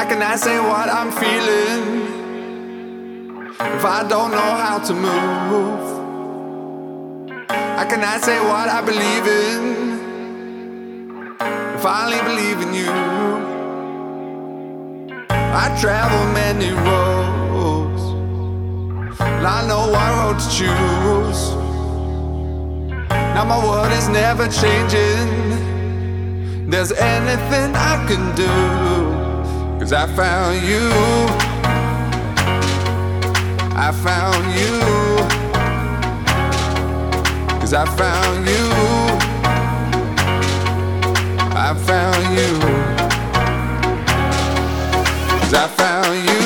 can I say what I'm feeling if I don't know how to move? How can I say what I believe in if I only believe in you? I travel many roads, and I know what road to choose. Now my world is never changing. There's anything I can do, 'cause I found you. I found you. 'Cause I found you. I found you. 'Cause I found you.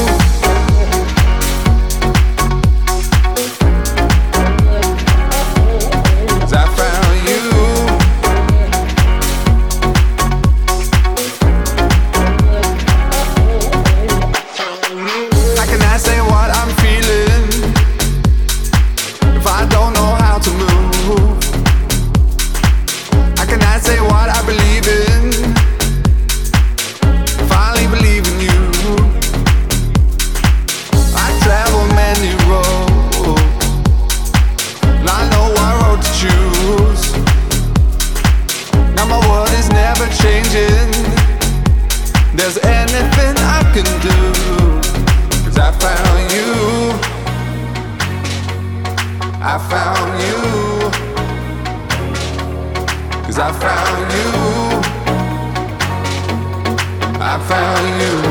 'Cause I found you. How can I say what I'm feeling if I don't know how to move? How can I say what I believe in if I only believe in you? I travel many roads, and I know what road to choose. Now my world is never changing. There's anything I can do, 'cause I found you. I found you. 'Cause I found you. I found you.